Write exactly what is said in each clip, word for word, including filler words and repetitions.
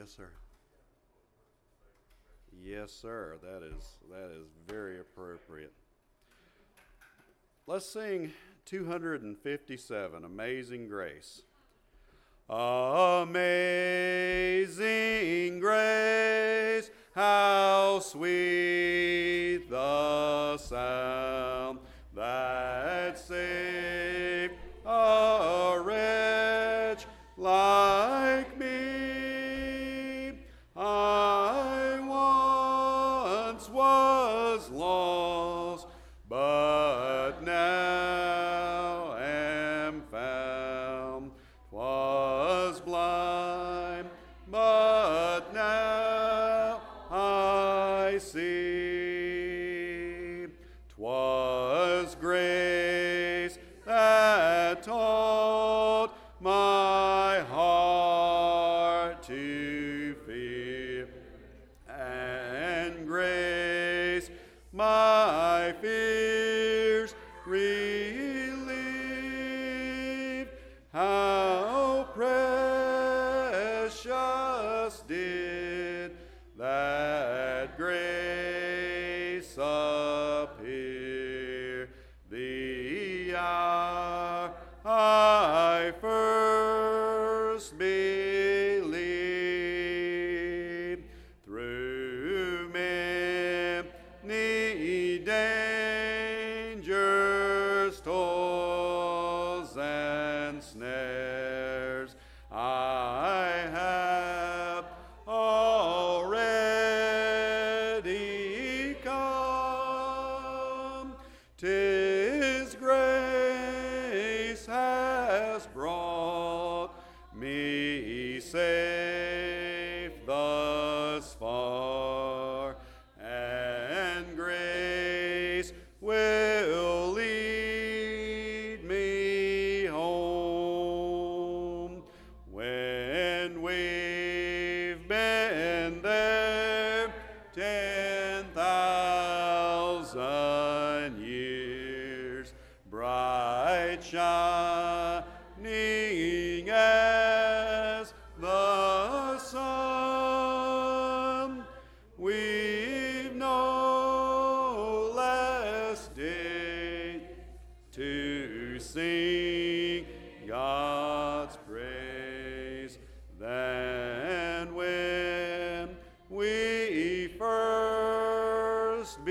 Yes, sir. Yes, sir. That is that is very appropriate. Let's sing two hundred fifty-seven, Amazing Grace. Amazing grace, how sweet the sound that saved a wretch like me. I once was lost, but now am found. 'Twas blind, but now I see. 'Twas grace that taught my heart to fear, and grace my fears relieved. How precious did that grace appear the hour I first believed. Through many dangers, toils, and snares, I have already come. 'Tis grace has brought me safe thus far, and grace will lead me home. When we've been there ten thousand years, bright shining as the sun, we've no less day to sing God's praise than when we first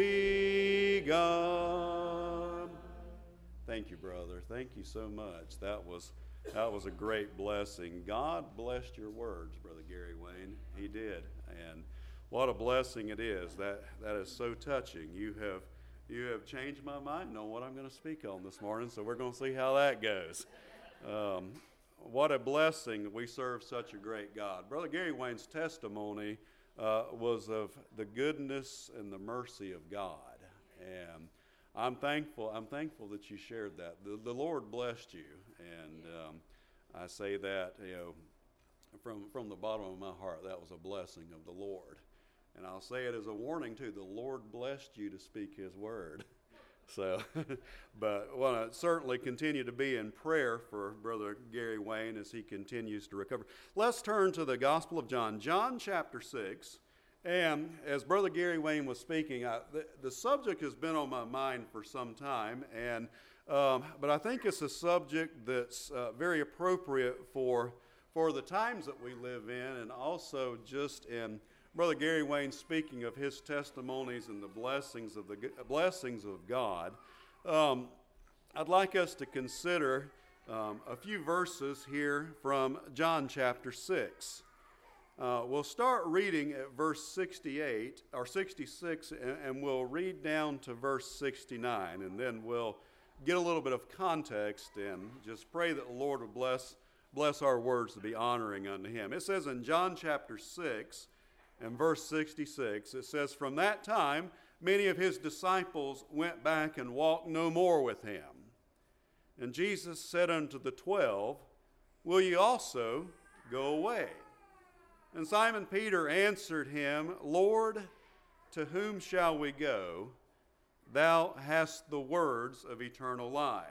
begun. Thank you, brother. Thank you so much. That was that was a great blessing. God blessed your words, Brother Gary Wayne. He did. And what a blessing it is. That that is so touching. You have you have changed my mind on what I'm going to speak on this morning, so we're going to see how that goes. Um, what a blessing. We serve such a great God. Brother Gary Wayne's testimony uh, was of the goodness and the mercy of God. And I'm thankful. I'm thankful that you shared that. The, the Lord blessed you, and um, I say that you know from from the bottom of my heart. That was a blessing of the Lord, and I'll say it as a warning too. The Lord blessed you to speak His word. So, but I want to certainly continue to be in prayer for Brother Gary Wayne as he continues to recover. Let's turn to the Gospel of John, John chapter six. And as Brother Gary Wayne was speaking, I, the, the subject has been on my mind for some time, and um, but I think it's a subject that's uh, very appropriate for for the times that we live in, and also just in Brother Gary Wayne speaking of his testimonies and the blessings of the blessings of God. Um, I'd like us to consider um, a few verses here from John chapter six. Uh, we'll start reading at verse sixty-eight or sixty-six, and, and we'll read down to verse sixty-nine, and then we'll get a little bit of context and just pray that the Lord would bless bless our words to be honoring unto Him. It says in John chapter six and verse sixty-six, it says, "From that time many of His disciples went back and walked no more with Him. And Jesus said unto the twelve, Will ye also go away? And Simon Peter answered him, Lord, to whom shall we go? Thou hast the words of eternal life.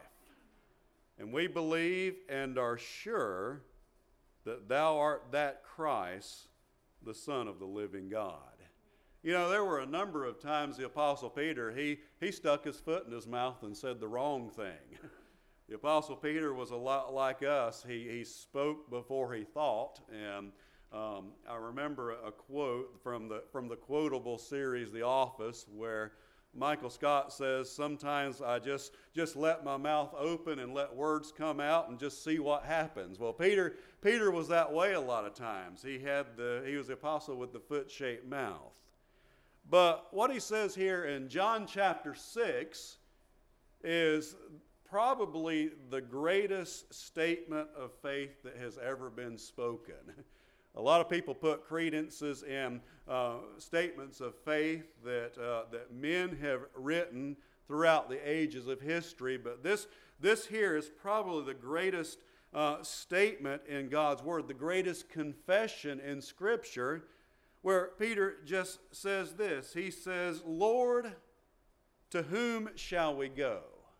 And we believe and are sure that thou art that Christ, the Son of the living God. You know, there were a number of times the Apostle Peter, he, he stuck his foot in his mouth and said the wrong thing. The Apostle Peter was a lot like us. He, he spoke before he thought. And um, I remember a quote from the, from the quotable series, The Office, where Michael Scott says, sometimes I just, just let my mouth open and let words come out and just see what happens. Well, Peter, Peter was that way a lot of times. He, had the, he was the apostle with the foot-shaped mouth. But what he says here in John chapter six is probably the greatest statement of faith that has ever been spoken. A lot of people put credences in uh, statements of faith that, uh, that men have written throughout the ages of history, but this, this here is probably the greatest uh, statement in God's Word, the greatest confession in Scripture, where Peter just says this. He says, Lord, to whom shall we go?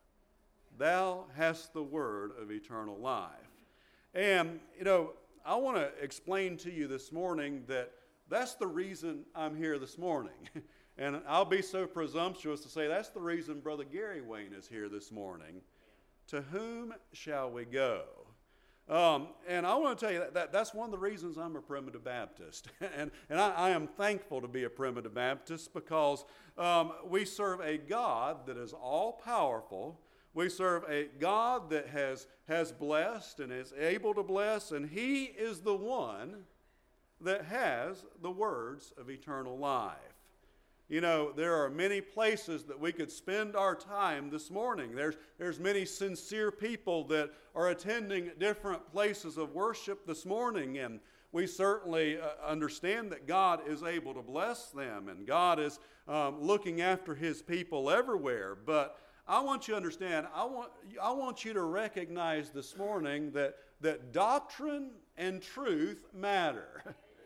Thou hast the word of eternal life. And, you know, I want to explain to you this morning that that's the reason I'm here this morning. And I'll be so presumptuous to say that's the reason Brother Gary Wayne is here this morning. To whom shall we go? Um, and I want to tell you that, that that's one of the reasons I'm a Primitive Baptist. and and I, I am thankful to be a Primitive Baptist because um, we serve a God that is all-powerful. We serve a God that has, has blessed and is able to bless, and He is the one that has the words of eternal life. You know, there are many places that we could spend our time this morning. There's, there's many sincere people that are attending different places of worship this morning, and we certainly uh, understand that God is able to bless them, and God is um, looking after His people everywhere. But I want you to understand, I want, I want you to recognize this morning that, that doctrine and truth matter.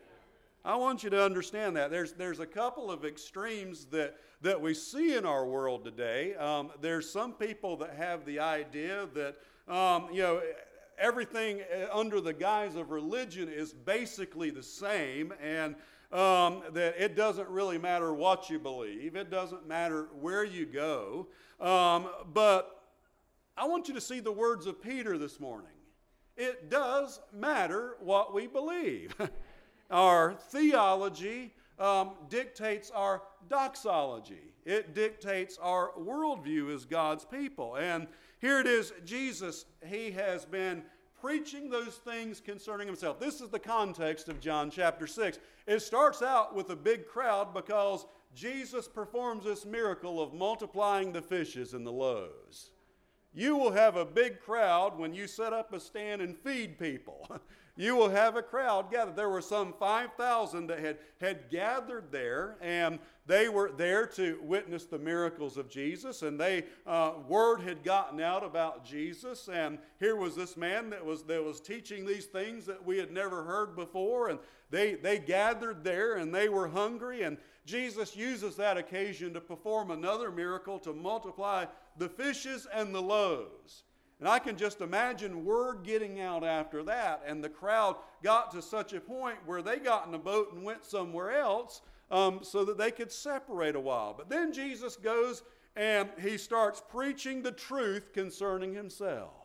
I want you to understand that. There's, there's a couple of extremes that, that we see in our world today. Um, there's some people that have the idea that, um, you know, everything under the guise of religion is basically the same, and um, that it doesn't really matter what you believe. It doesn't matter where you go. Um, but I want you to see the words of Peter this morning. It does matter what we believe. Our theology um, dictates our doxology. It dictates our worldview as God's people. And here it is, Jesus, He has been preaching those things concerning Himself. This is the context of John chapter six. It starts out with a big crowd because Jesus performs this miracle of multiplying the fishes and the loaves. You will have a big crowd when you set up a stand and feed people. You will have a crowd gathered. There were some five thousand that had, had gathered there, and they were there to witness the miracles of Jesus, and they uh, word had gotten out about Jesus, and here was this man that was, that was teaching these things that we had never heard before, and they, they gathered there, and they were hungry, and Jesus uses that occasion to perform another miracle to multiply the fishes and the loaves. And I can just imagine word getting out after that, and the crowd got to such a point where they got in a boat and went somewhere else um, so that they could separate a while. But then Jesus goes and He starts preaching the truth concerning Himself.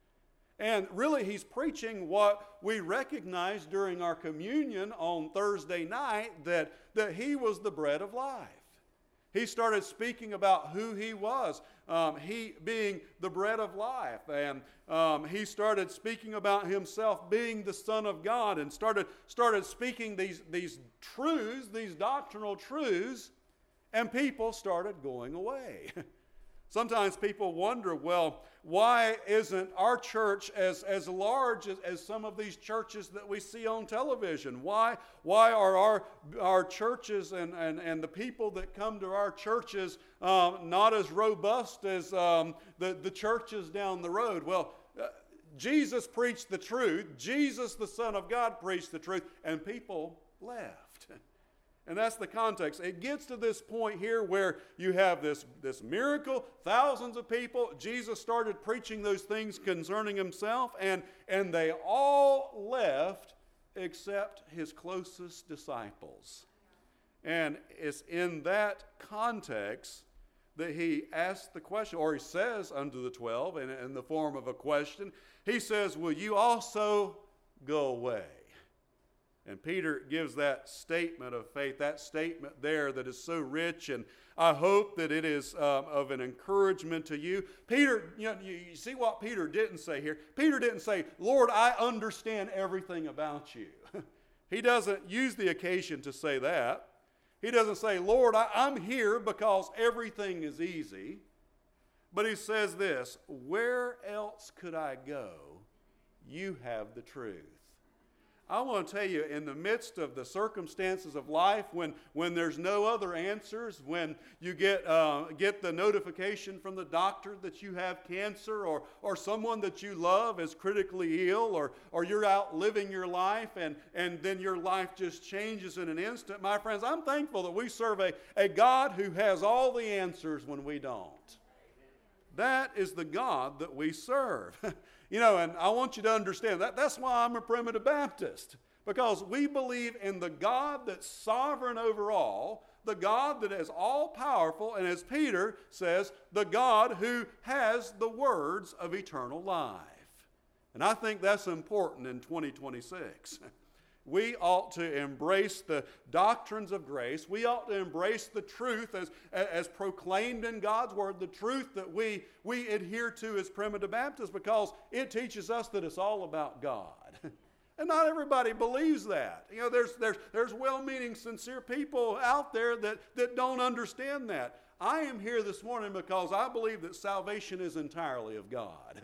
And really, He's preaching what we recognize during our communion on Thursday night, that, that He was the bread of life. He started speaking about who He was, um, He being the bread of life. And um, He started speaking about Himself being the Son of God, and started, started speaking these, these truths, these doctrinal truths, and people started going away. Sometimes people wonder, well, why isn't our church as, as large as, as some of these churches that we see on television? Why, why are our, our churches and, and, and the people that come to our churches um, not as robust as um, the, the churches down the road? Well, uh, Jesus preached the truth. Jesus, the Son of God, preached the truth, and people left. And that's the context. It gets to this point here where you have this, this miracle, thousands of people. Jesus started preaching those things concerning Himself, and, and they all left except his closest disciples. And it's in that context that he asks the question, or he says unto the twelve in, in the form of a question, he says, will you also go away? And Peter gives that statement of faith, that statement there that is so rich, and I hope that it is um, of an encouragement to you. Peter, you know, you, you see what Peter didn't say here. Peter didn't say, Lord, I understand everything about you. He doesn't use the occasion to say that. He doesn't say, Lord, I, I'm here because everything is easy. But he says this, where else could I go? You have the truth. I want to tell you, in the midst of the circumstances of life, when, when there's no other answers, when you get, uh, get the notification from the doctor that you have cancer, or, or someone that you love is critically ill, or, or you're out living your life, and, and then your life just changes in an instant, my friends, I'm thankful that we serve a, a God who has all the answers when we don't. That is the God that we serve. You know, and I want you to understand that that's why I'm a Primitive Baptist, because we believe in the God that's sovereign over all, the God that is all powerful, and as Peter says, the God who has the words of eternal life. And I think that's important in twenty twenty-six. We ought to embrace the doctrines of grace. We ought to embrace the truth as, as proclaimed in God's Word, the truth that we, we adhere to as Primitive Baptists, because it teaches us that it's all about God. And not everybody believes that. You know, there's, there's, there's well-meaning, sincere people out there that, that don't understand that. I am here this morning because I believe that salvation is entirely of God.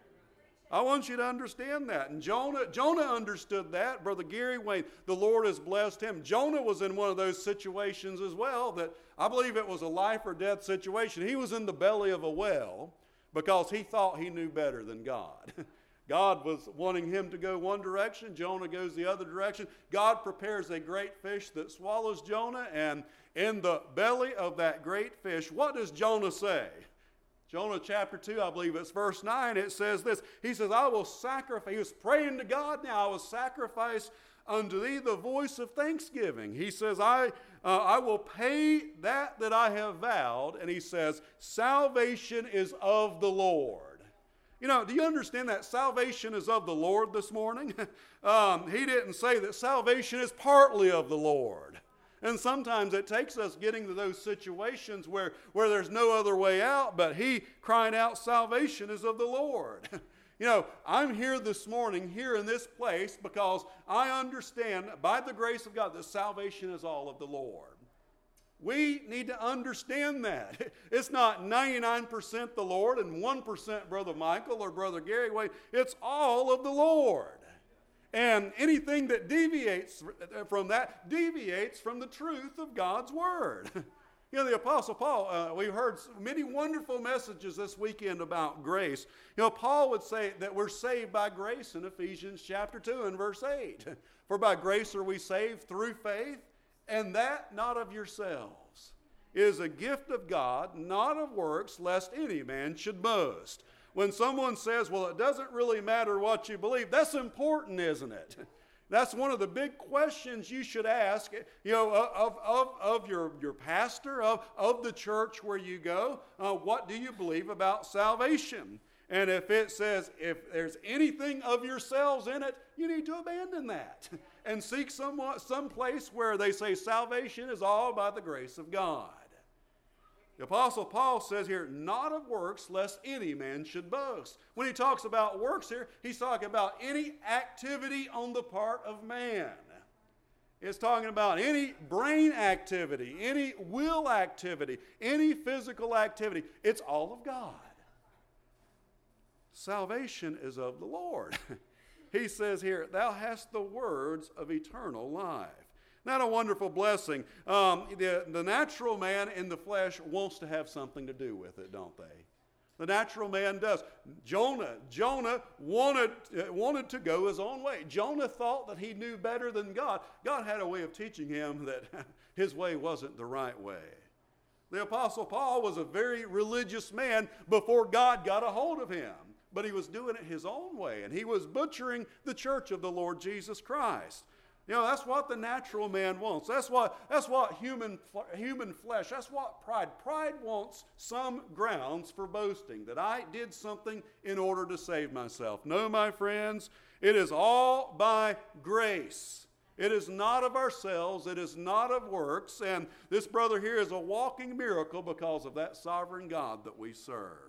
I want you to understand that. And Jonah, Jonah understood that. Brother Gary Wayne, the Lord has blessed him. Jonah was in one of those situations as well, that I believe it was a life or death situation. He was in the belly of a well because he thought he knew better than God. God was wanting him to go one direction. Jonah goes the other direction. God prepares a great fish that swallows Jonah. And in the belly of that great fish, what does Jonah say? Jonah chapter two, I believe it's verse nine, it says this. He says, I will sacrifice, he was praying to God now, I will sacrifice unto thee the voice of thanksgiving. He says, I, uh, I will pay that that I have vowed. And he says, salvation is of the Lord. You know, do you understand that salvation is of the Lord this morning? um, he didn't say that salvation is partly of the Lord. And sometimes it takes us getting to those situations where, where there's no other way out, but he crying out, salvation is of the Lord. You know, I'm here this morning, here in this place, because I understand by the grace of God that salvation is all of the Lord. We need to understand that. It's not ninety-nine percent the Lord and one percent Brother Michael or Brother Gary Wayne. It's all of the Lord. And anything that deviates from that deviates from the truth of God's Word. You know, the Apostle Paul, uh, we've heard many wonderful messages this weekend about grace. You know, Paul would say that we're saved by grace in Ephesians chapter two and verse eight. For by grace are we saved through faith, and that not of yourselves. It is a gift of God, not of works, lest any man should boast. When someone says, well, it doesn't really matter what you believe, that's important, isn't it? That's one of the big questions you should ask, you know, of, of, of your, your pastor, of, of the church where you go. Uh, what do you believe about salvation? And if it says, if there's anything of yourselves in it, you need to abandon that and seek some, some place where they say salvation is all by the grace of God. The Apostle Paul says here, not of works, lest any man should boast. When he talks about works here, he's talking about any activity on the part of man. It's talking about any brain activity, any will activity, any physical activity. It's all of God. Salvation is of the Lord. He says here, thou hast the words of eternal life. Not a wonderful blessing. Um, the, the natural man in the flesh wants to have something to do with it, don't they? The natural man does. Jonah, Jonah wanted, uh, wanted to go his own way. Jonah thought that he knew better than God. God had a way of teaching him that his way wasn't the right way. The Apostle Paul was a very religious man before God got a hold of him. but he was doing it his own way, and he was butchering the church of the Lord Jesus Christ. You know, that's what the natural man wants. That's what, that's what human, human flesh, that's what pride. Pride wants some grounds for boasting, that I did something in order to save myself. No, my friends, it is all by grace. It is not of ourselves. It is not of works. And this brother here is a walking miracle because of that sovereign God that we serve.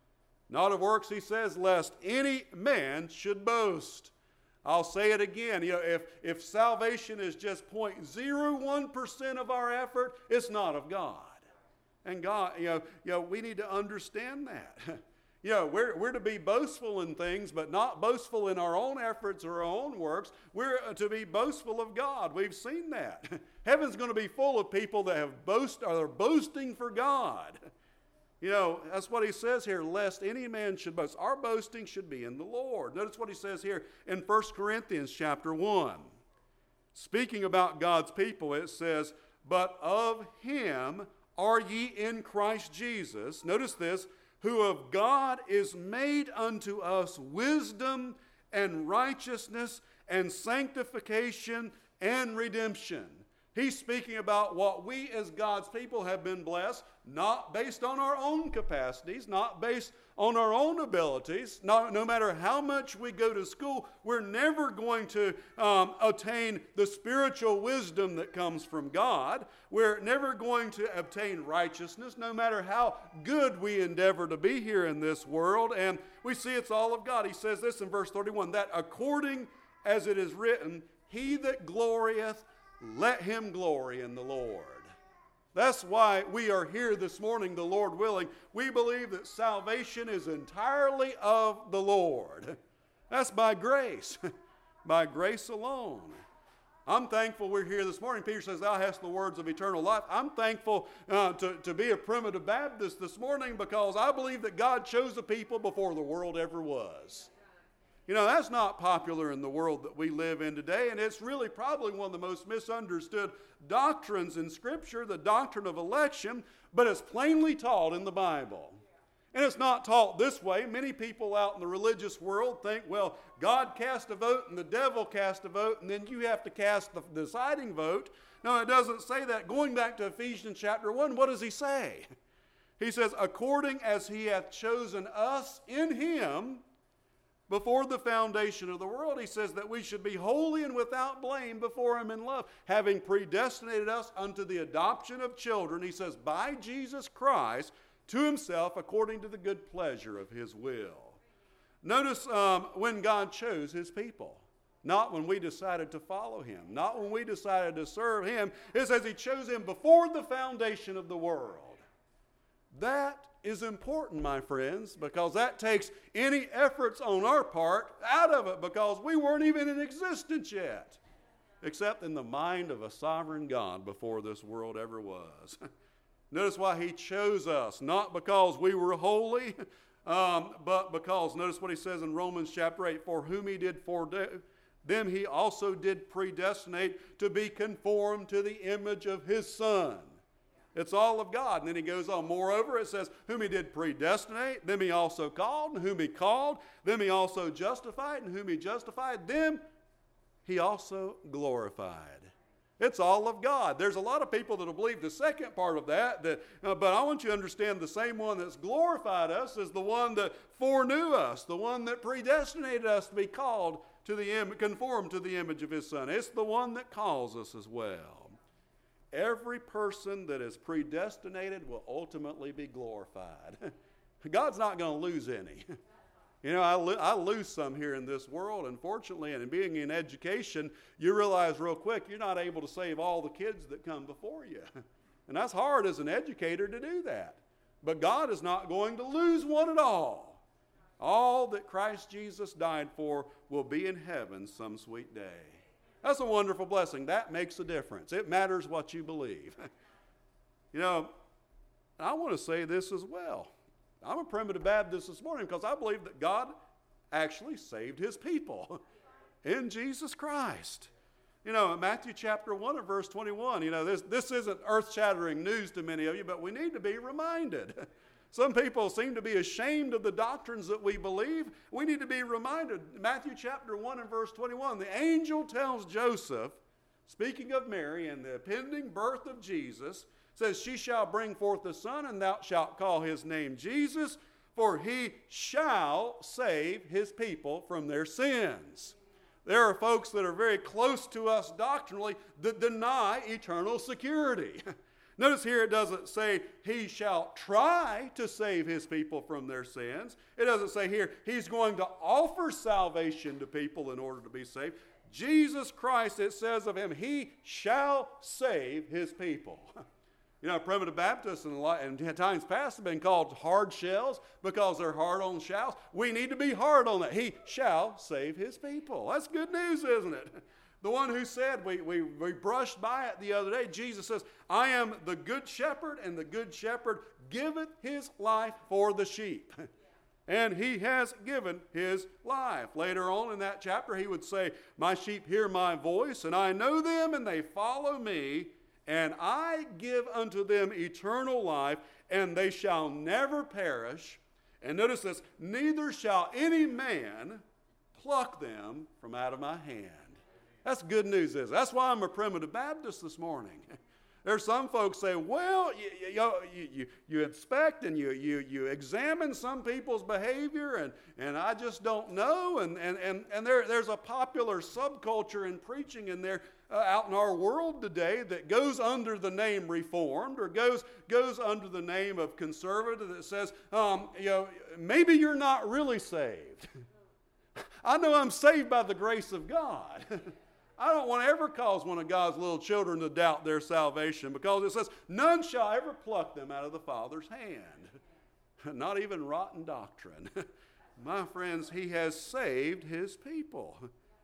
Not of works, he says, lest any man should boast. I'll say it again. You know, if, if salvation is just zero point zero one percent of our effort, it's not of God. And God, you know, you know we need to understand that. You know, we're, we're to be boastful in things, but not boastful in our own efforts or our own works. We're to be boastful of God. We've seen that. Heaven's going to be full of people that have boast, are boasting for God. You know, that's what he says here, lest any man should boast. Our boasting should be in the Lord. Notice what he says here in First Corinthians chapter one. Speaking about God's people, it says, but of him are ye in Christ Jesus. Notice this, who of God is made unto us wisdom and righteousness and sanctification and redemption. He's speaking about what we as God's people have been blessed, not based on our own capacities, not based on our own abilities. No, no matter how much we go to school, we're never going to um, attain the spiritual wisdom that comes from God. We're never going to obtain righteousness, no matter how good we endeavor to be here in this world. And we see it's all of God. He says this in verse thirty-one, that according as it is written, he that glorieth, let him glory in the Lord. That's why we are here this morning, the Lord willing. We believe that salvation is entirely of the Lord. That's by grace, by grace alone. I'm thankful we're here this morning. Peter says, thou hast the words of eternal life. I'm thankful uh, to, to be a primitive Baptist this morning because I believe that God chose a people before the world ever was. You know, that's not popular in the world that we live in today, and it's really probably one of the most misunderstood doctrines in Scripture, the doctrine of election, but it's plainly taught in the Bible. And it's not taught this way. Many people out in the religious world think, well, God cast a vote and the devil cast a vote, and then you have to cast the deciding vote. No, it doesn't say that. Going back to Ephesians chapter one, what does he say? He says, according as he hath chosen us in him, before the foundation of the world, he says that we should be holy and without blame before him in love, having predestinated us unto the adoption of children, he says, by Jesus Christ to himself according to the good pleasure of his will. Notice um, when God chose his people, not when we decided to follow him, not when we decided to serve him. It says he chose him before the foundation of the world. That is important, my friends, because that takes any efforts on our part out of it, because we weren't even in existence yet, except in the mind of a sovereign God before this world ever was. Notice why he chose us, not because we were holy, um, but because, notice what he says in Romans chapter eight, for whom he did foreknow, them he also did predestinate to be conformed to the image of his Son. It's all of God. And then he goes on. Moreover, it says, whom he did predestinate, them he also called, and whom he called, them he also justified, and whom he justified, them he also glorified. It's all of God. There's a lot of people that will believe the second part of that, that uh, but I want you to understand the same one that's glorified us is the one that foreknew us, the one that predestinated us to be called to the Im- conformed to the image of his Son. It's the one that calls us as well. Every person that is predestinated will ultimately be glorified. God's not going to lose any. You know, I, lo- I lose some here in this world, unfortunately, and in being in education, you realize real quick you're not able to save all the kids that come before you. And that's hard as an educator to do that. But God is not going to lose one at all. All that Christ Jesus died for will be in heaven some sweet day. That's a wonderful blessing. That makes a difference. It matters what you believe. You know, I want to say this as well. I'm a primitive Baptist this morning because I believe that God actually saved his people in Jesus Christ. You know, in Matthew chapter one and verse twenty-one, you know, this, this isn't earth-shattering news to many of you, but we need to be reminded. Some people seem to be ashamed of the doctrines that we believe. We need to be reminded. Matthew chapter one and verse twenty-one, the angel tells Joseph, speaking of Mary and the impending birth of Jesus, says, she shall bring forth a son, and thou shalt call his name Jesus, for he shall save his people from their sins. There are folks that are very close to us doctrinally that deny eternal security. Notice here it doesn't say he shall try to save his people from their sins. It doesn't say here he's going to offer salvation to people in order to be saved. Jesus Christ, it says of him, he shall save his people. You know, primitive Baptists in, in times past have been called hard shells because they're hard on shells. We need to be hard on that. He shall save his people. That's good news, isn't it? The one who said, we, we, we brushed by it the other day, Jesus says, I am the good shepherd, and the good shepherd giveth his life for the sheep. And he has given his life. Later on in that chapter, he would say, my sheep hear my voice, and I know them, and they follow me, and I give unto them eternal life, and they shall never perish. And notice this, neither shall any man pluck them from out of my hand. That's good news, isn't it? That's why I'm a primitive Baptist this morning. There's some folks say, well, you, you, you, you inspect and you, you, you examine some people's behavior, and, and I just don't know. And, and, and, and there, there's a popular subculture in preaching in there uh, out in our world today that goes under the name Reformed or goes, goes under the name of conservative that says, um, you know, maybe you're not really saved. I know I'm saved by the grace of God. I don't want to ever cause one of God's little children to doubt their salvation, because it says, none shall ever pluck them out of the Father's hand. Not even rotten doctrine. My friends, he has saved his people.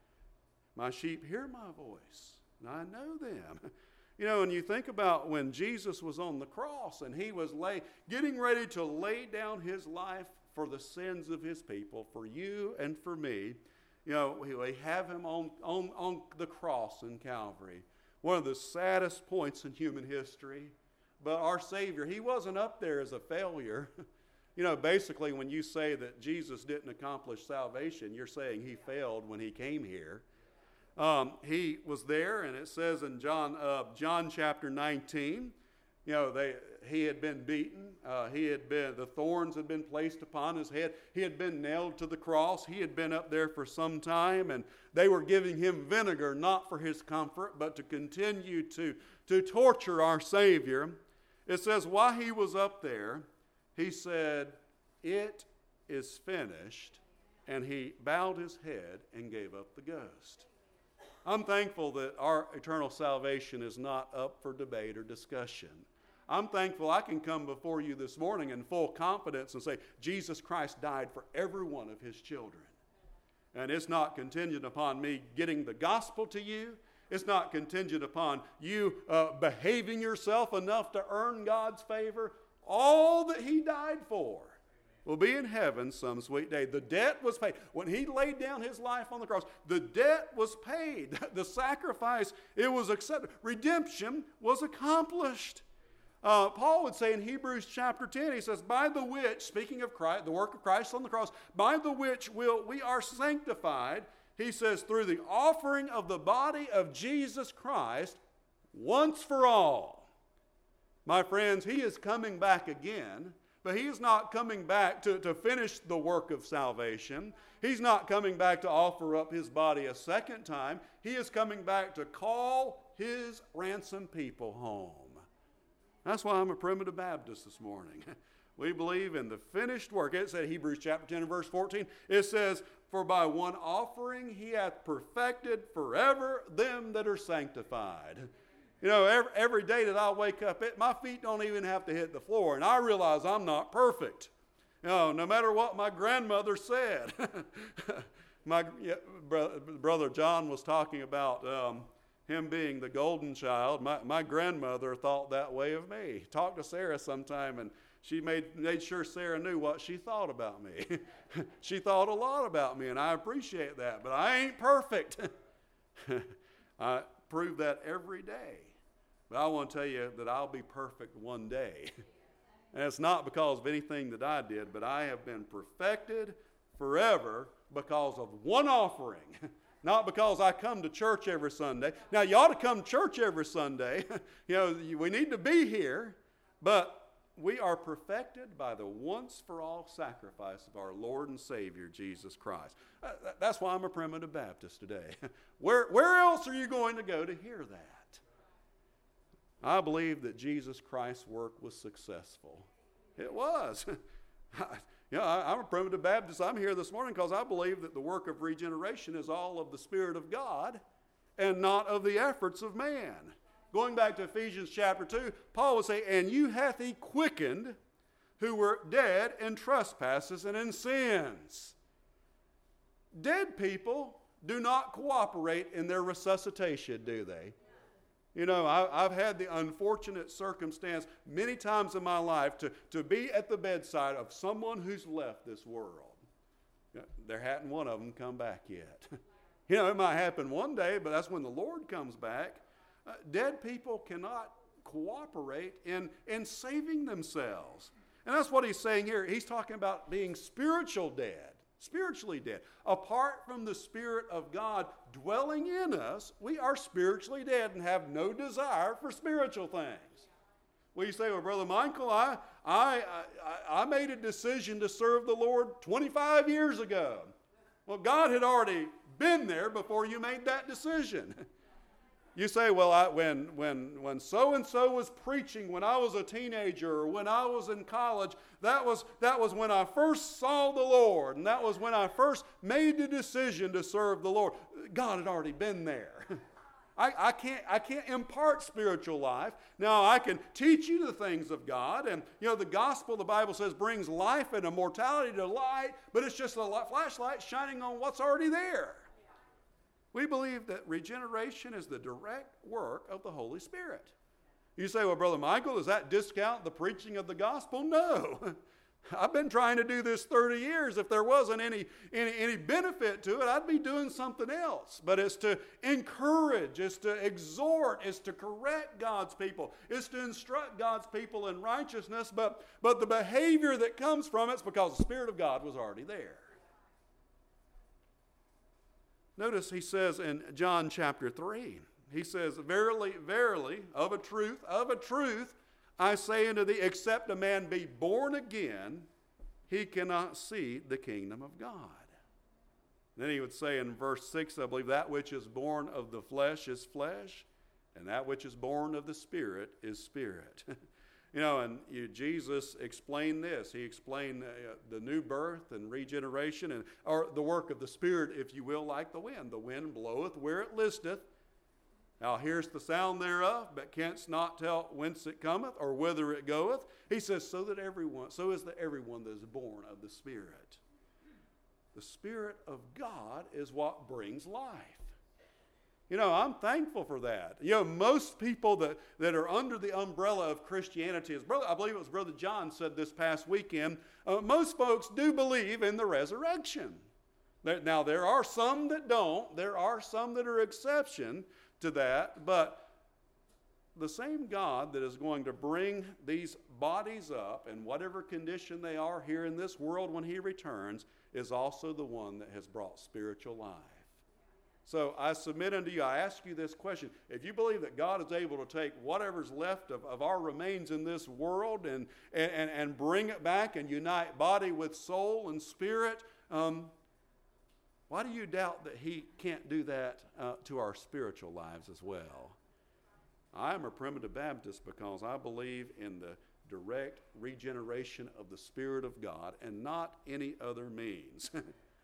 My sheep hear my voice, and I know them. You know, and you think about when Jesus was on the cross and he was lay, getting ready to lay down his life for the sins of his people, for you and for me. You know, we have him on, on, on the cross in Calvary. One of the saddest points in human history. But our Savior, he wasn't up there as a failure. You know, basically when you say that Jesus didn't accomplish salvation, you're saying he failed when he came here. Um, he was there, and it says in John, uh, John chapter nineteen, you know, they, he had been beaten. Uh, he had been, the thorns had been placed upon his head. He had been nailed to the cross. He had been up there for some time, and they were giving him vinegar, not for his comfort, but to continue to, to torture our Savior. It says, while he was up there, he said, it is finished, and he bowed his head and gave up the ghost. I'm thankful that our eternal salvation is not up for debate or discussion. I'm thankful I can come before you this morning in full confidence and say, Jesus Christ died for every one of his children. And it's not contingent upon me getting the gospel to you. It's not contingent upon you uh, behaving yourself enough to earn God's favor. All that he died for will be in heaven some sweet day. The debt was paid. When he laid down his life on the cross, the debt was paid. The sacrifice, it was accepted. Redemption was accomplished. Uh, Paul would say in Hebrews chapter ten, he says, by the which, speaking of Christ, the work of Christ on the cross, by the which will we are sanctified, he says, through the offering of the body of Jesus Christ once for all. My friends, he is coming back again, but he is not coming back to, to finish the work of salvation. He's not coming back to offer up his body a second time. He is coming back to call his ransomed people home. That's why I'm a primitive Baptist this morning. We believe in the finished work. It said, Hebrews chapter ten and verse fourteen, it says, for by one offering he hath perfected forever them that are sanctified. You know, every, every day that I wake up, it, my feet don't even have to hit the floor, and I realize I'm not perfect. You know, no matter what my grandmother said. my yeah, bro, brother John was talking about um, him being the golden child. My, my grandmother thought that way of me. Talked to Sarah sometime, and she made, made sure Sarah knew what she thought about me. She thought a lot about me, and I appreciate that, but I ain't perfect. I prove that every day. But I want to tell you that I'll be perfect one day. And it's not because of anything that I did, but I have been perfected forever because of one offering. Not because I come to church every Sunday. Now, you ought to come to church every Sunday. You know, we need to be here. But we are perfected by the once-for-all sacrifice of our Lord and Savior, Jesus Christ. That's why I'm a primitive Baptist today. Where, where else are you going to go to hear that? I believe that Jesus Christ's work was successful. It was. You know, I, I'm a primitive Baptist. I'm here this morning because I believe that the work of regeneration is all of the Spirit of God and not of the efforts of man. Going back to Ephesians chapter two, Paul would say, and you hath he quickened who were dead in trespasses and in sins. Dead people do not cooperate in their resuscitation, do they? You know, I, I've had the unfortunate circumstance many times in my life to, to be at the bedside of someone who's left this world. There hadn't one of them come back yet. You know, it might happen one day, but that's when the Lord comes back. Uh, dead people cannot cooperate in, in saving themselves. And that's what he's saying here. He's talking about being spiritual dead. Spiritually dead. Apart from the Spirit of God dwelling in us, we are spiritually dead and have no desire for spiritual things. Well, you say, well, Brother Michael, I, I, I, I made a decision to serve the Lord twenty-five years ago. Well, God had already been there before you made that decision. You say, well, I, when, when, when so-and-so was preaching when I was a teenager or when I was in college, that was, that was when I first saw the Lord, and that was when I first made the decision to serve the Lord. God had already been there. I, I, can't, I can't impart spiritual life. Now, I can teach you the things of God, and, you know, the gospel, the Bible says, brings life and immortality to light, but it's just a flashlight shining on what's already there. We believe that regeneration is the direct work of the Holy Spirit. You say, well, Brother Michael, does that discount the preaching of the gospel? No. I've been trying to do this thirty years. If there wasn't any, any, any benefit to it, I'd be doing something else. But it's to encourage, it's to exhort, it's to correct God's people, it's to instruct God's people in righteousness. But, but the behavior that comes from it is because the Spirit of God was already there. Notice he says in John chapter three, he says, verily, verily, of a truth, of a truth, I say unto thee, except a man be born again, he cannot see the kingdom of God. Then he would say in verse six, I believe, that which is born of the flesh is flesh, and that which is born of the Spirit is spirit. You know, and you, Jesus explained this. He explained uh, the new birth and regeneration, and or the work of the Spirit, if you will, like the wind. The wind bloweth where it listeth. Now here's the sound thereof, but canst not tell whence it cometh or whither it goeth. He says, so that everyone, so is that everyone that is born of the Spirit. The Spirit of God is what brings life. You know, I'm thankful for that. You know, most people that, that are under the umbrella of Christianity, as brother, I believe it was Brother John said this past weekend, uh, most folks do believe in the resurrection. There, now, there are some that don't. There are some that are exception to that. But the same God that is going to bring these bodies up in whatever condition they are here in this world when He returns is also the one that has brought spiritual life. So I submit unto you, I ask you this question. If you believe that God is able to take whatever's left of, of our remains in this world and, and, and bring it back and unite body with soul and spirit, um, why do you doubt that He can't do that uh, to our spiritual lives as well? I am a primitive Baptist because I believe in the direct regeneration of the Spirit of God and not any other means.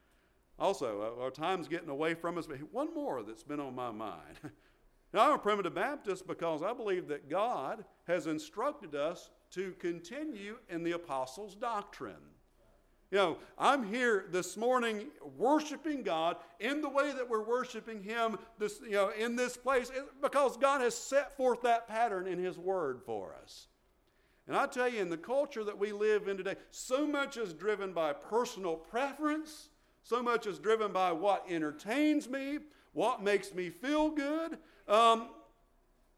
Also, our time's getting away from us, but one more that's been on my mind. Now, I'm a primitive Baptist because I believe that God has instructed us to continue in the apostles' doctrine. You know, I'm here this morning worshiping God in the way that we're worshiping Him this, you know, in this place because God has set forth that pattern in His Word for us. And I tell you, in the culture that we live in today, so much is driven by personal preference. So much is driven by what entertains me, what makes me feel good. Um,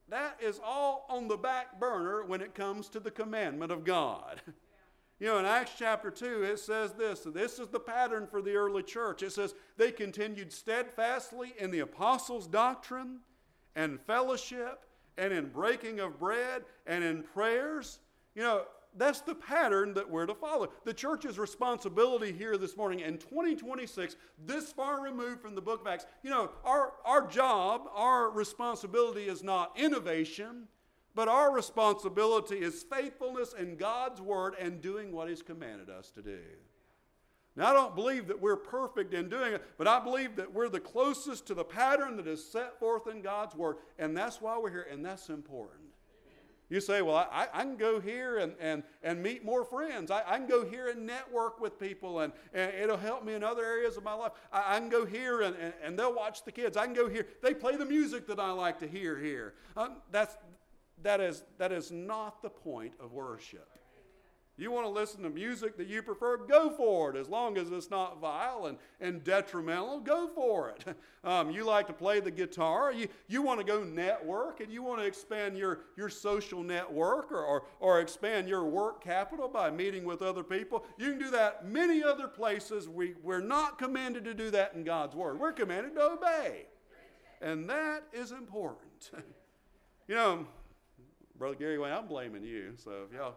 that is all on the back burner when it comes to the commandment of God. You know, in Acts chapter two, it says this. This is the pattern for the early church. It says, they continued steadfastly in the apostles' doctrine and fellowship and in breaking of bread and in prayers. You know, that's the pattern that we're to follow. The church's responsibility here this morning in twenty twenty-six, this far removed from the book of Acts, you know, our, our job, our responsibility is not innovation, but our responsibility is faithfulness in God's word and doing what He's commanded us to do. Now, I don't believe that we're perfect in doing it, but I believe that we're the closest to the pattern that is set forth in God's word, and that's why we're here, and that's important. You say, well, I, I can go here and, and, and meet more friends. I, I can go here and network with people, and, and it'll help me in other areas of my life. I, I can go here, and, and, and they'll watch the kids. I can go here. They play the music that I like to hear here. Um, that's, that, is, that is not the point of worship. You want to listen to music that you prefer, go for it. As long as it's not vile and, and detrimental, go for it. Um, you like to play the guitar, you, you want to go network, and you want to expand your, your social network or, or, or expand your work capital by meeting with other people. You can do that many other places. We, we're not commanded to do that in God's word. We're commanded to obey. And that is important. You know, Brother Gary Wayne, I'm blaming you, so if y'all...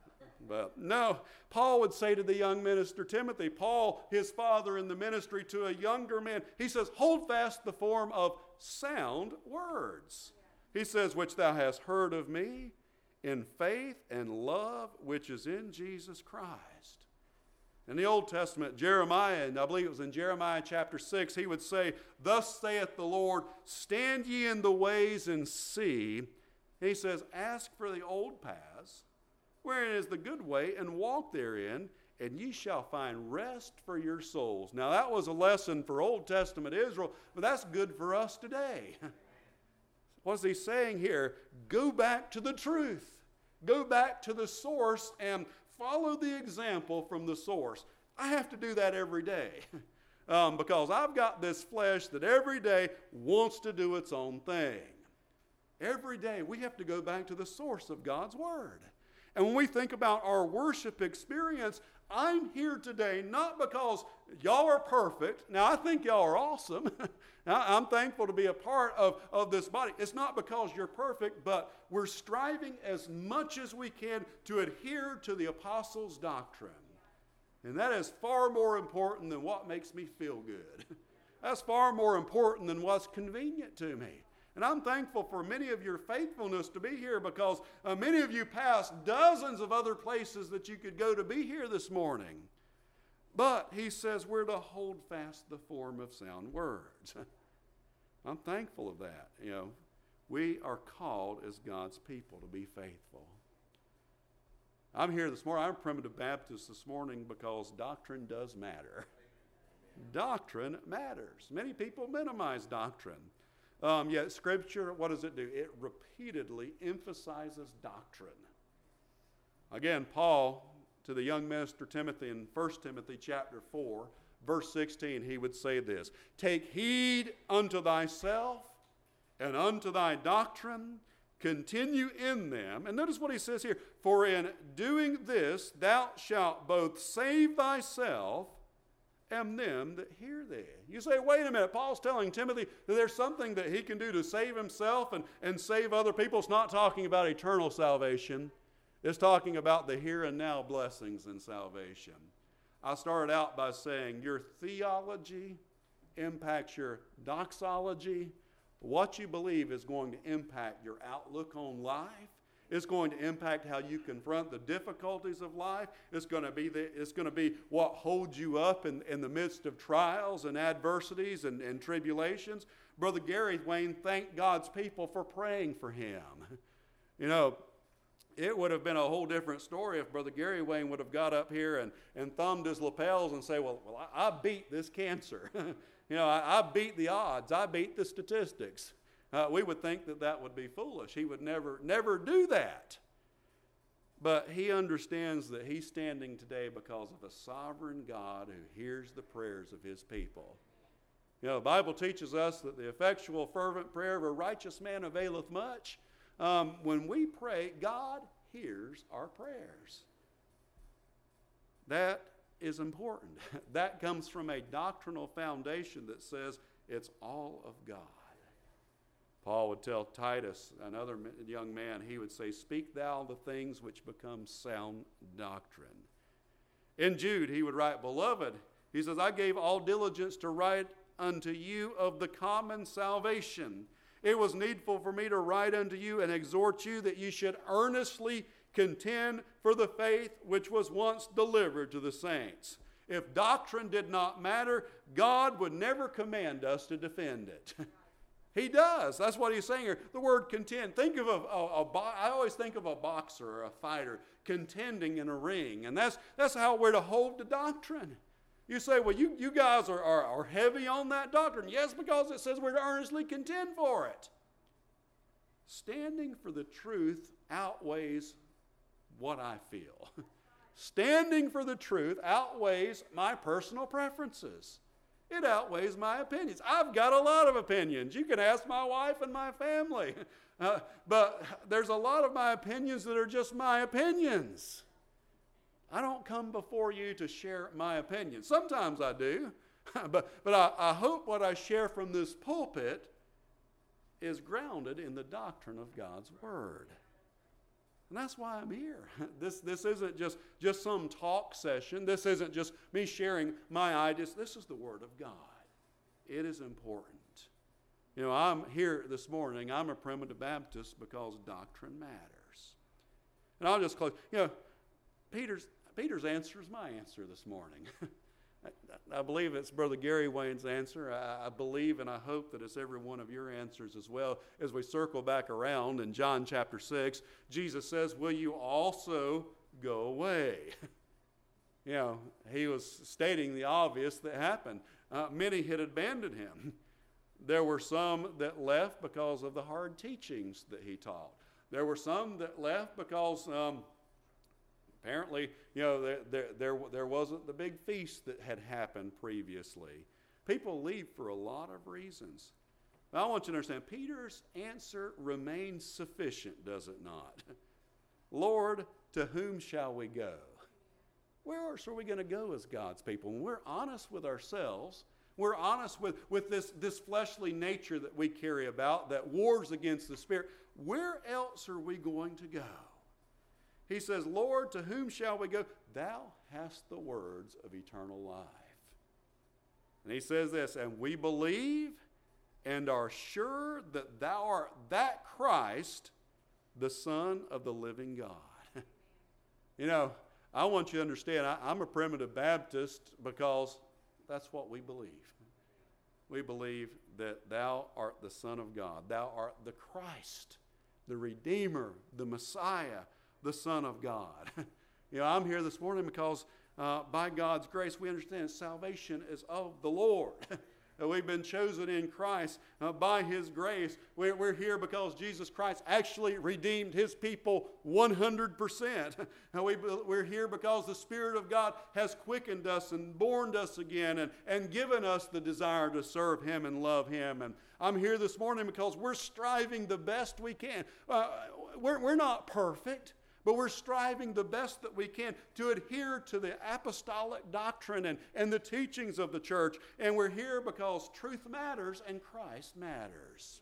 But no, Paul would say to the young minister Timothy, Paul, his father in the ministry to a younger man, he says, hold fast the form of sound words. He says, which thou hast heard of me in faith and love which is in Jesus Christ. In the Old Testament, Jeremiah, and I believe it was in Jeremiah chapter six, he would say, thus saith the Lord, stand ye in the ways and see. He says, ask for the old paths, wherein is the good way, and walk therein, and ye shall find rest for your souls. Now that was a lesson for Old Testament Israel, but that's good for us today. What's he saying here? Go back to the truth. Go back to the source and follow the example from the source. I have to do that every day um, because I've got this flesh that every day wants to do its own thing. Every day we have to go back to the source of God's word. And when we think about our worship experience, I'm here today not because y'all are perfect. Now, I think y'all are awesome. I'm thankful to be a part of, of this body. It's not because you're perfect, but we're striving as much as we can to adhere to the apostles' doctrine. And that is far more important than what makes me feel good. That's far more important than what's convenient to me. And I'm thankful for many of your faithfulness to be here because uh, many of you passed dozens of other places that you could go to be here this morning. But he says we're to hold fast the form of sound words. I'm thankful of that. You know, we are called as God's people to be faithful. I'm here this morning. I'm a primitive Baptist this morning because doctrine does matter. Doctrine matters. Many people minimize doctrine. Um, yet Scripture, what does it do? It repeatedly emphasizes doctrine. Again, Paul, to the young minister Timothy in First Timothy chapter four, verse sixteen, he would say this, take heed unto thyself and unto thy doctrine, continue in them. And notice what he says here, for in doing this thou shalt both save thyself and them that hear thee. You say, wait a minute, Paul's telling Timothy that there's something that he can do to save himself and, and save other people. It's not talking about eternal salvation. It's talking about the here and now blessings in salvation. I started out by saying your theology impacts your doxology. What you believe is going to impact your outlook on life. It's going to impact how you confront the difficulties of life. It's going to be, the, it's going to be what holds you up in, in the midst of trials and adversities and, and tribulations. Brother Gary Wayne thanked God's people for praying for him. You know, it would have been a whole different story if Brother Gary Wayne would have got up here and, and thumbed his lapels and say, well, well I, I beat this cancer. you know, I, I beat the odds. I beat the statistics. Uh, we would think that that would be foolish. He would never, never do that. But he understands that he's standing today because of a sovereign God who hears the prayers of his people. You know, the Bible teaches us that the effectual, fervent prayer of a righteous man availeth much. um, when we pray, God hears our prayers. That is important. That comes from a doctrinal foundation that says it's all of God. Paul would tell Titus, another young man, he would say, "Speak thou the things which become sound doctrine." In Jude, he would write, "Beloved," he says, "I gave all diligence to write unto you of the common salvation. It was needful for me to write unto you and exhort you that you should earnestly contend for the faith which was once delivered to the saints." If doctrine did not matter, God would never command us to defend it. He does. That's what he's saying here. The word contend. Think of a, a, a bo- I always think of a boxer or a fighter contending in a ring. And that's, that's how we're to hold the doctrine. You say, well, you, you guys are, are, are heavy on that doctrine. Yes, because it says we're to earnestly contend for it. Standing for the truth outweighs what I feel. Standing for the truth outweighs my personal preferences. It outweighs my opinions. I've got a lot of opinions. You can ask my wife and my family. Uh, but there's a lot of my opinions that are just my opinions. I don't come before you to share my opinions. Sometimes I do. but but I, I hope what I share from this pulpit is grounded in the doctrine of God's Word. And that's why I'm here. This, this isn't just, just some talk session. This isn't just me sharing my ideas. This is the Word of God. It is important. You know, I'm here this morning. I'm a Primitive Baptist because doctrine matters. And I'll just close. You know, Peter's, Peter's answer is my answer this morning. I believe it's Brother Gary Wayne's answer. I, I believe and I hope that it's every one of your answers as well. As we circle back around in John chapter six, Jesus says, "Will you also go away?" You know, he was stating the obvious that happened. Uh, many had abandoned him. There were some that left because of the hard teachings that he taught. There were some that left because um, apparently, you know, there, there, there, there wasn't the big feast that had happened previously. People leave for a lot of reasons. But I want you to understand, Peter's answer remains sufficient, does it not? "Lord, to whom shall we go?" Where else are we going to go as God's people? When we're honest with ourselves, we're honest with, with this, this fleshly nature that we carry about that wars against the Spirit, where else are we going to go? He says, "Lord, to whom shall we go? Thou hast the words of eternal life." And he says this, "And we believe and are sure that thou art that Christ, the Son of the living God." You know, I want you to understand, I, I'm a Primitive Baptist because that's what we believe. We believe that thou art the Son of God. Thou art the Christ, the Redeemer, the Messiah, the Son of God. You know, I'm here this morning because uh, by God's grace we understand salvation is of the Lord. We've been chosen in Christ uh, by His grace. We're, we're here because Jesus Christ actually redeemed His people one hundred percent. And we, we're here because the Spirit of God has quickened us and born us again and, and given us the desire to serve Him and love Him. And I'm here this morning because we're striving the best we can. Uh, we're, we're not perfect. But we're striving the best that we can to adhere to the apostolic doctrine and, and the teachings of the church. And we're here because truth matters and Christ matters.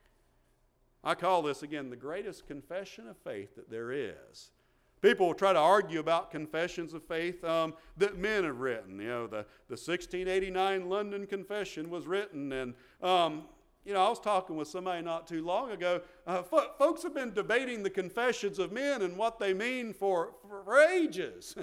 I call this, again, the greatest confession of faith that there is. People will try to argue about confessions of faith um, that men have written. You know, the, the sixteen eighty-nine London Confession was written, and um, You know, I was talking with somebody not too long ago. Uh, fo- folks have been debating the confessions of men and what they mean for, for, for ages.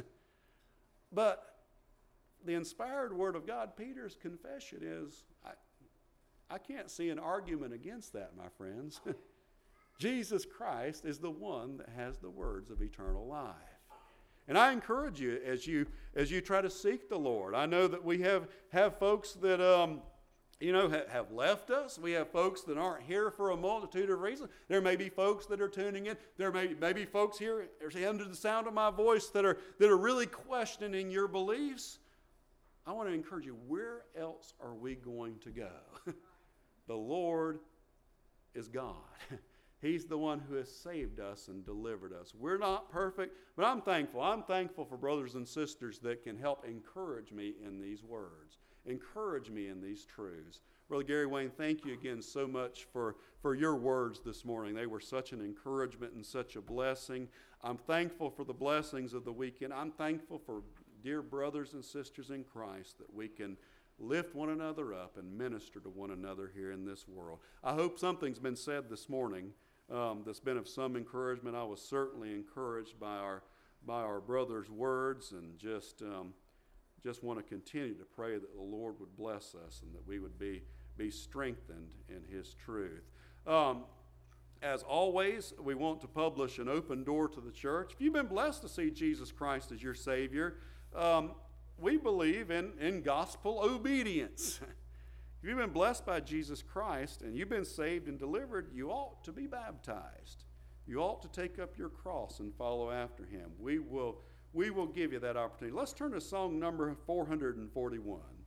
But the inspired Word of God, Peter's confession is, I, I can't see an argument against that, my friends. Jesus Christ is the one that has the words of eternal life. And I encourage you as you as you try to seek the Lord. I know that we have, have folks that... Um, you know, have left us. We have folks that aren't here for a multitude of reasons. There may be folks that are tuning in. There may, may be folks here under the sound of my voice that are, that are really questioning your beliefs. I want to encourage you, where else are we going to go? The Lord is God. He's the one who has saved us and delivered us. We're not perfect, but I'm thankful. I'm thankful for brothers and sisters that can help encourage me in these words, encourage me in these truths. Brother Gary Wayne, thank you again so much for, for your words this morning. They were such an encouragement and such a blessing. I'm thankful for the blessings of the weekend. I'm thankful for dear brothers and sisters in Christ that we can lift one another up and minister to one another here in this world. I hope something's been said this morning um, that's been of some encouragement. I was certainly encouraged by our by our brother's words, and just um, just want to continue to pray that the Lord would bless us and that we would be be strengthened in His truth. Um, as always, we want to publish an open door to the church. If you've been blessed to see Jesus Christ as your Savior, um, we believe in, in gospel obedience. If you've been blessed by Jesus Christ and you've been saved and delivered, you ought to be baptized. You ought to take up your cross and follow after Him. We will, we will give you that opportunity. Let's turn to song number four hundred forty-one.